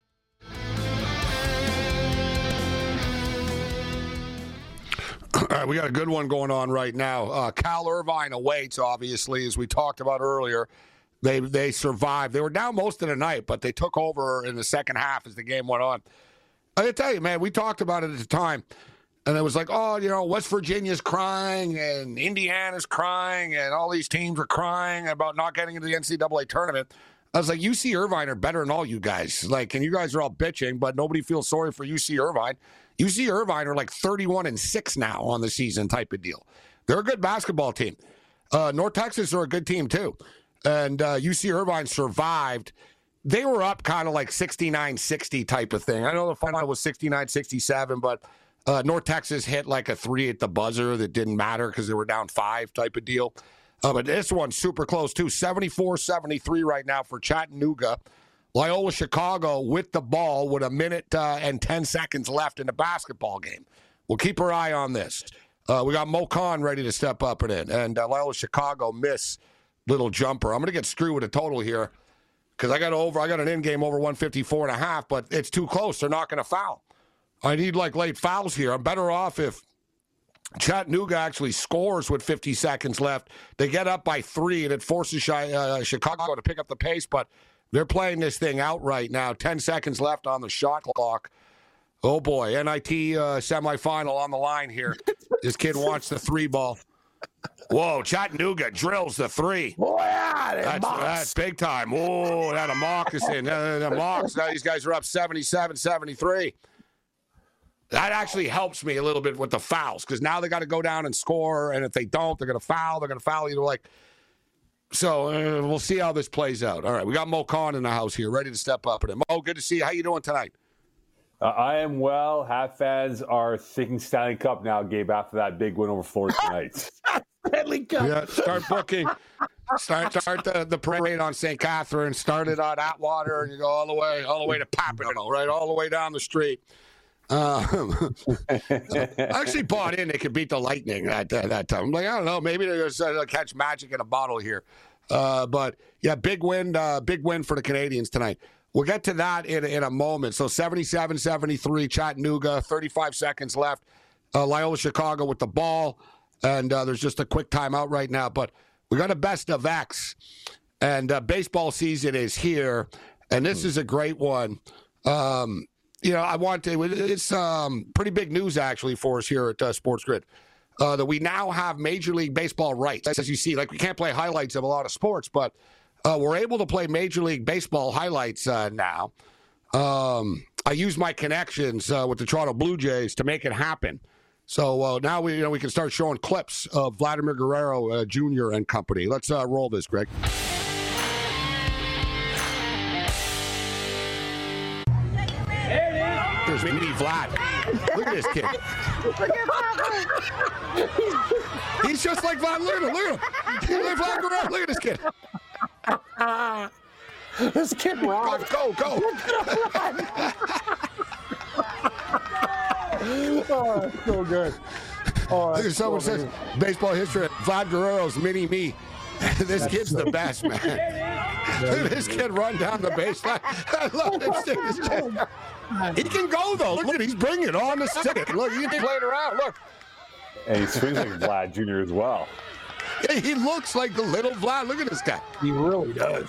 All right, we got a good one going on right now. Uh, Cal Irvine awaits, obviously, as we talked about earlier. They they survived. They were down most of the night, but they took over in the second half as the game went on. I tell you, man, we talked about it at the time, and it was like, oh, you know, West Virginia's crying, and Indiana's crying, and all these teams are crying about not getting into the N C double A tournament. I was like, U C Irvine are better than all you guys. Like, and you guys are all bitching, but nobody feels sorry for U C Irvine. U C Irvine are like thirty-one and six now on the season type of deal. They're a good basketball team. Uh, North Texas are a good team too. And uh, U C Irvine survived. They were up kind of like sixty-nine sixty type of thing. I know the final was sixty-nine sixty-seven, but uh, North Texas hit like a three at the buzzer that didn't matter because they were down five type of deal. Uh, but this one's super close too. seventy-four seventy-three right now for Chattanooga. Loyola Chicago with the ball with a minute uh, and ten seconds left in the basketball game. We'll keep our eye on this. Uh, we got Mo Khan ready to step up and in. And uh, Loyola Chicago miss little jumper. I'm going to get screwed with a total here because I got over. I got an in-game over one fifty-four and a half, but it's too close. They're not going to foul. I need like late fouls here. I'm better off if Chattanooga actually scores with fifty seconds left. They get up by three, and it forces uh, Chicago to pick up the pace, but they're playing this thing out right now. ten seconds left on the shot clock. Oh, boy. N I T uh, semifinal on the line here. This kid wants the three ball. Whoa, Chattanooga drills the three. Boy, yeah, That's, that's big time. Whoa, that a moccasin. Uh, the mocks. Now these guys are up seventy-seven seventy-three. That actually helps me a little bit with the fouls because now they got to go down and score, and if they don't, they're going to foul. They're going to foul either like. So uh, we'll see how this plays out. All right, we got Mo Khan in the house here, ready to step up. And Mo, good to see you. How you doing tonight? Uh, I am well. Hat fans are thinking Stanley Cup now, Gabe, after that big win over Florida tonight. Stanley Cup. Yeah, start booking. Start start the, the parade on Saint Catherine. Start it on Atwater, and you go all the way, all the way to Papineau, right, all the way down the street. Um, I actually bought in they could beat the Lightning at uh, that time. I'm like, I don't know, maybe they're going to catch magic in a bottle here. Uh, but yeah, big win, uh, big win for the Canadians tonight. We'll get to that in, in a moment. So seventy-seven seventy-three, Chattanooga, thirty-five seconds left. Uh, Loyola Chicago with the ball, and uh, there's just a quick timeout right now. But we got a best of X, and uh, baseball season is here, and this is a great one. Um, you know, I want to, it's um, pretty big news actually for us here at uh, Sports Grid. Uh, that we now have Major League Baseball rights. As you see, like we can't play highlights of a lot of sports, but uh, we're able to play Major League Baseball highlights uh, now. Um, I use my connections uh, with the Toronto Blue Jays to make it happen. So uh, now we, you know, we can start showing clips of Vladimir Guerrero uh, Junior and company. Let's uh, roll this, Greg. There's mini Vlad. Look at this kid. He's just like Vlad. Look at him. Look at him. He's like Vlad Guerrero. Look at this kid. This kid rocks. Go, go, go. Oh, so good. Oh, Look at someone so says baseball history. Vlad Guerrero's mini me. This that's kid's so the best, man. Look at this kid run down the baseline. I love this stick. This kid. He can go, though. Look at he's bringing it on the stick. Look, he's playing around. Look. And he swings like Vlad Junior as well. He looks like the little Vlad. Look at this guy. He really does.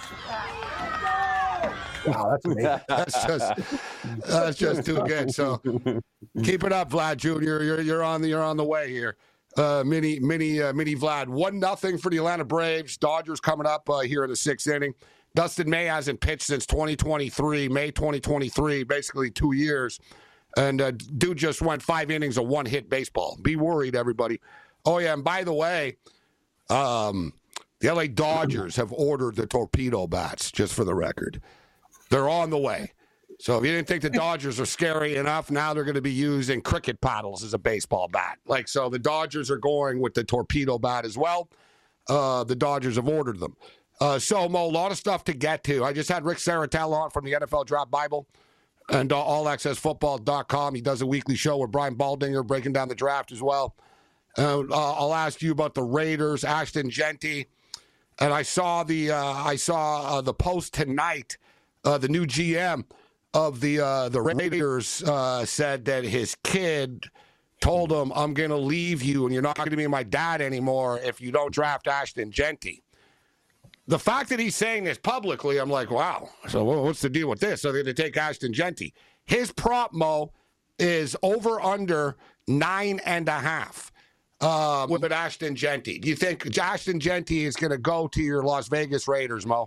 Wow, that's amazing. that's just that's just too good. So keep it up, Vlad Junior You're you're on the you're on the way here. Uh, mini mini uh, mini Vlad. One nothing for the Atlanta Braves. Dodgers coming up uh, here in the sixth inning. Dustin May hasn't pitched since twenty twenty-three, May twenty twenty-three, basically two years. And uh, dude just went five innings of one hit baseball. Be worried, everybody. Oh yeah, and by the way, um, the L A Dodgers have ordered the torpedo bats. Just for the record. They're on the way. So if you didn't think the Dodgers are scary enough, now they're going to be using cricket paddles as a baseball bat. Like, so the Dodgers are going with the torpedo bat as well. Uh, the Dodgers have ordered them. Uh, so, Mo, a lot of stuff to get to. I just had Rick Saratel on from the N F L Draft Bible and uh, all access football dot com. He does a weekly show with Brian Baldinger breaking down the draft as well. Uh, I'll ask you about the Raiders, Ashton Genty. And I saw the, uh, I saw uh, the post tonight. Uh, the new G M of the uh, the Raiders uh, said that his kid told him, I'm going to leave you and you're not going to be my dad anymore if you don't draft Ashton Genty. The fact that he's saying this publicly, I'm like, wow. So what's the deal with this? So they're going to take Ashton Genty. His prop, Mo, is over under nine and a half uh, with Ashton Genty. Do you think Ashton Genty is going to go to your Las Vegas Raiders, Mo?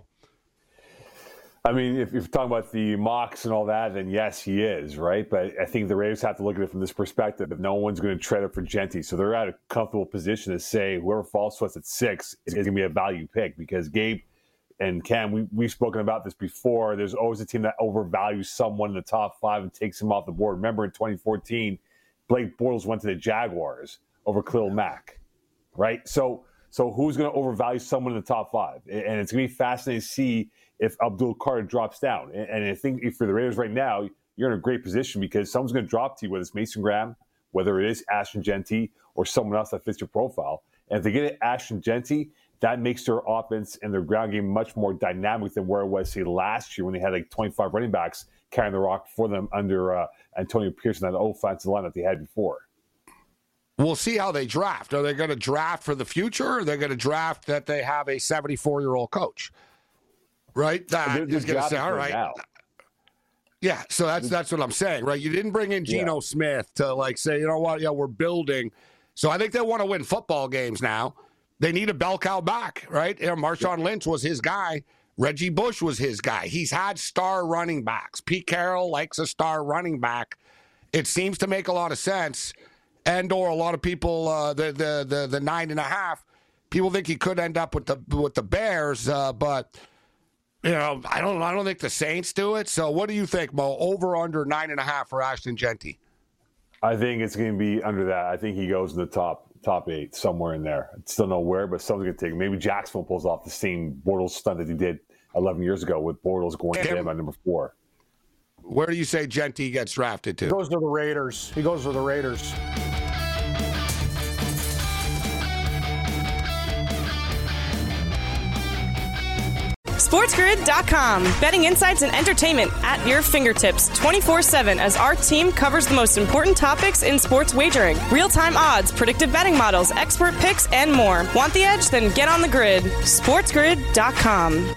I mean, if you're talking about the mocks and all that, then yes, he is, right? But I think the Raiders have to look at it from this perspective. If no one's going to trade up for Genty, so they're at a comfortable position to say whoever falls to us at six is going to be a value pick because Gabe and Cam, we, we've spoken about this before. There's always a team that overvalues someone in the top five and takes him off the board. Remember in twenty fourteen, Blake Bortles went to the Jaguars over Khalil Mack, right? So, so who's going to overvalue someone in the top five? And it's going to be fascinating to see if Abdul Carter drops down. And I think for the Raiders right now, you're in a great position because someone's going to drop to you, whether it's Mason Graham, whether it is Ashton Genty, or someone else that fits your profile. And if they get it Ashton Genty, that makes their offense and their ground game much more dynamic than where it was, say, last year when they had like twenty-five running backs carrying the rock for them under uh, Antonio Pearson, that offensive line that they had before. We'll see how they draft. Are they going to draft for the future, or are they going to draft that they have a seventy-four-year-old coach? Right? That is going to say, all right. Now. Yeah, so that's that's what I'm saying, right? You didn't bring in Geno yeah. Smith to, like, say, you know what, yeah, we're building. So I think they want to win football games now. They need a bell cow back, right? You know, Marshawn Lynch was his guy. Reggie Bush was his guy. He's had star running backs. Pete Carroll likes a star running back. It seems to make a lot of sense. And or a lot of people, uh, the, the the the nine and a half, people think he could end up with the with the Bears, uh, but you know, I don't I don't think the Saints do it. So what do you think, Mo? Over under nine and a half for Ashton Genty? I think it's going to be under that. I think he goes in the top top eight, somewhere in there. I still know where, but someone's going to take him. Maybe Jacksonville pulls off the same Bortles stunt that he did eleven years ago with Bortles going to him at number four. Where do you say Genty gets drafted to? He goes to the Raiders. He goes to the Raiders. SportsGrid dot com. Betting insights and entertainment at your fingertips twenty-four seven as our team covers the most important topics in sports wagering. Real-time odds, predictive betting models, expert picks, and more. Want the edge? Then get on the grid. SportsGrid dot com.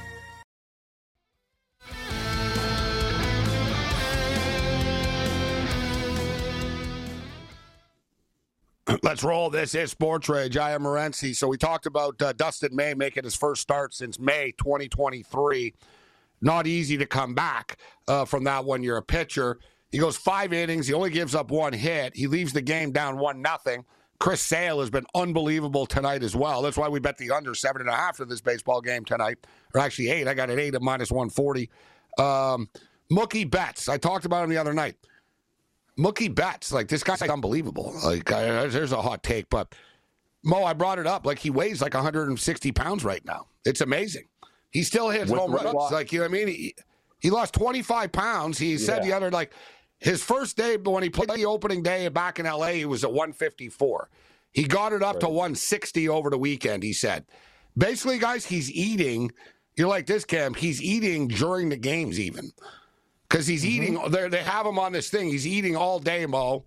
Let's roll. This is Sports Rage. I am Morency. So we talked about uh, Dustin May making his first start since May twenty twenty-three. Not easy to come back uh, from that when you're a pitcher. He goes five innings. He only gives up one hit. He leaves the game down one nothing. Chris Sale has been unbelievable tonight as well. That's why we bet the under seven and a half for this baseball game tonight, or actually eight. I got an eight at minus one forty. Um, Mookie Betts. I talked about him the other night. Mookie Betts, like, this guy's unbelievable. Like, I, there's a hot take, but Mo, I brought it up. Like, he weighs like one hundred sixty pounds right now. It's amazing. He still hits With home runs. Like, you know what I mean? He, he lost twenty-five pounds. He said yeah. the other, like, his first day, but when he played the opening day back in L A, he was at one fifty-four. He got it up right. to one sixty over the weekend, he said. Basically, guys, he's eating. You're like this, Cam. He's eating during the games even. Because he's mm-hmm. eating, they have him on this thing. He's eating all day, Mo.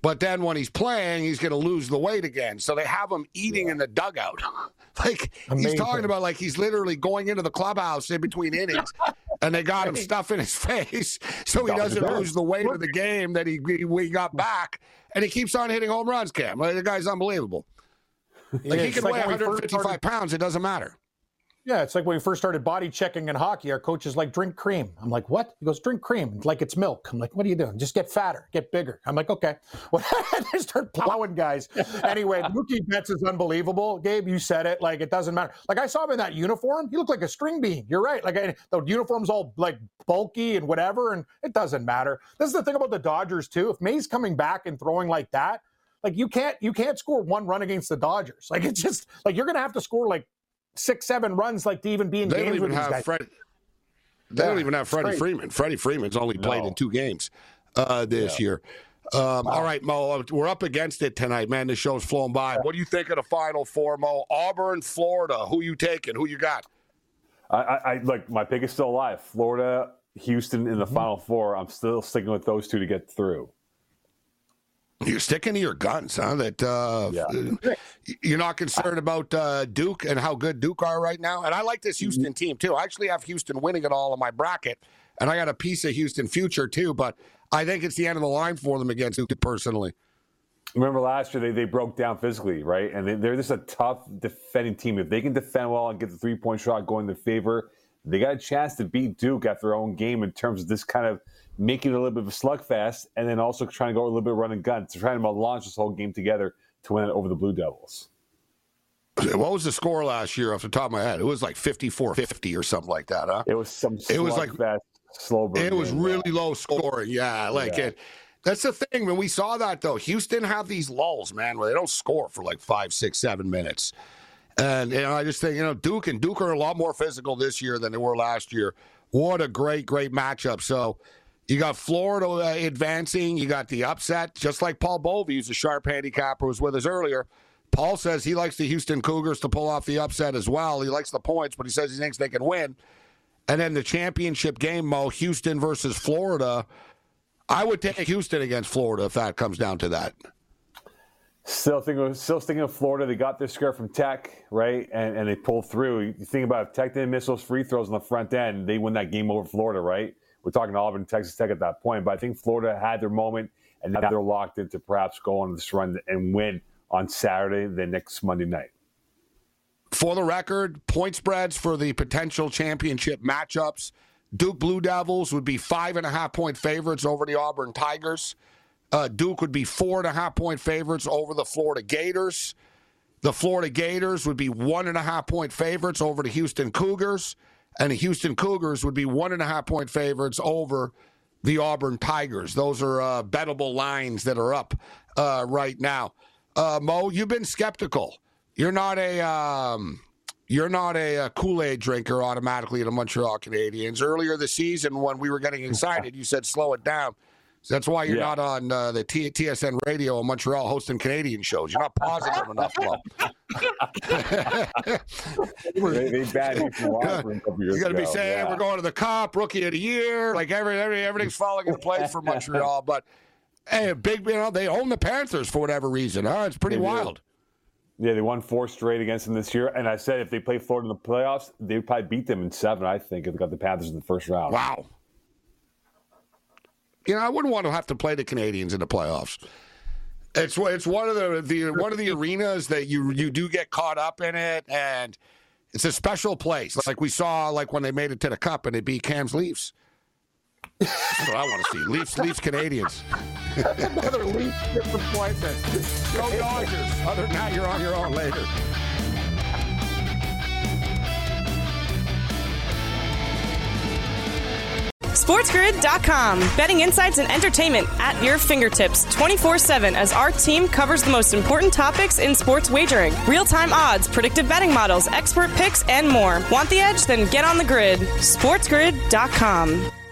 But then when he's playing, he's going to lose the weight again. So they have him eating yeah. in the dugout. Like, Amazing. He's talking about like he's literally going into the clubhouse in between innings, and they got him stuff in his face so he doesn't lose the weight of the game that he, he got back. And he keeps on hitting home runs, Cam. Like, the guy's unbelievable. Like, yeah, he can like weigh one hundred fifty-five started... pounds. It doesn't matter. Yeah, it's like when we first started body checking in hockey, our coach is like, drink cream. I'm like, what? He goes, drink cream. Like it's milk. I'm like, what are you doing? Just get fatter, get bigger. I'm like, okay. Well, they start plowing guys. Anyway, Mookie Betts is unbelievable. Gabe, you said it. Like, it doesn't matter. Like, I saw him in that uniform. He looked like a string bean. You're right. Like, I, the uniform's all like bulky and whatever, and it doesn't matter. This is the thing about the Dodgers, too. If May's coming back and throwing like that, like, you can't you can't score one run against the Dodgers. Like, it's just, like, you're going to have to score, like, six, seven runs like to even be in they games don't even with have these guys. Freddie. They yeah, don't even have Freddie Freeman. Freddie Freeman's only played no. in two games uh, this yeah. year. Um, wow. All right, Mo, we're up against it tonight, man. The show's flown by. What do you think of the Final Four, Mo? Auburn, Florida. Who you taking? Who you got? I, I, I look, my pick is still alive. Florida, Houston in the mm-hmm. Final Four. I'm still sticking with those two to get through. You're sticking to your guns, huh? That uh, yeah. You're not concerned about uh, Duke and how good Duke are right now. And I like this Houston team too. I actually have Houston winning it all in my bracket, and I got a piece of Houston future too. But I think it's the end of the line for them against Duke personally. Remember last year they, they broke down physically, right? And they, they're just a tough defending team. If they can defend well and get the three point shot going in their favor, they got a chance to beat Duke at their own game in terms of this kind of making it a little bit of a slugfest, and then also trying to go a little bit of run and gun to try to launch this whole game together to win it over the Blue Devils. What was the score last year off the top of my head? It was like fifty-four fifty or something like that, huh? It was some it was like fast, slow burn. It was really yeah. low scoring. Yeah, like yeah. it. That's the thing. When we saw that, though, Houston have these lulls, man, where they don't score for like five, six, seven minutes. And, you know, I just think, you know, Duke and Duke are a lot more physical this year than they were last year. What a great, great matchup. So, you got Florida uh, advancing. You got the upset, just like Paul Bovey, who's a sharp handicapper, was with us earlier. Paul says he likes the Houston Cougars to pull off the upset as well. He likes the points, but he says he thinks they can win. And then the championship game, Mo, Houston versus Florida. I would take Houston against Florida if that comes down to that. Still thinking, still thinking of Florida. They got their scare from Tech, right? And and they pulled through. You think about it, if Tech didn't miss those free throws on the front end, they win that game over Florida, right? We're talking Auburn, Texas Tech at that point. But I think Florida had their moment, and now they're locked into perhaps go on this run and win on Saturday, the next Monday night. For the record, point spreads for the potential championship matchups. Duke Blue Devils would be five and a half point favorites over the Auburn Tigers. Uh, Duke would be four and a half point favorites over the Florida Gators. The Florida Gators would be one and a half point favorites over the Houston Cougars. And the Houston Cougars would be one and a half point favorites over the Auburn Tigers. Those are uh, bettable lines that are up uh, right now. Uh, Mo, you've been skeptical. You're not a um, you're not a, a Kool-Aid drinker automatically in the Montreal Canadiens. Earlier this season, when we were getting excited, you said slow it down. So that's why you're yeah. not on uh, the T- TSN radio in Montreal hosting Canadian shows. You're not positive enough, Mo. they, they bad you You got to be saying, yeah. hey, we're going to the Cup, Rookie of the Year. Like, every, every everything's falling into place for Montreal. But, hey, big, you know, they own the Panthers for whatever reason. Huh? It's pretty they wild. Do. Yeah, they won four straight against them this year. And I said if they play Florida in the playoffs, they would probably beat them in seven, I think, if they got the Panthers in the first round. Wow. You know, I wouldn't want to have to play the Canadians in the playoffs. It's it's one of the, the one of the arenas that you you do get caught up in it, and it's a special place. Like we saw, like when they made it to the Cup and they beat Cam's Leafs. That's what I want to see. Leafs, Leafs, Canadians. Another Leafs disappointment. Go Dodgers. Other than that, you're on your own later. SportsGrid dot com. Betting insights and entertainment at your fingertips twenty-four seven as our team covers the most important topics in sports wagering. Real-time odds, predictive betting models, expert picks, and more. Want the edge? Then get on the grid. SportsGrid dot com.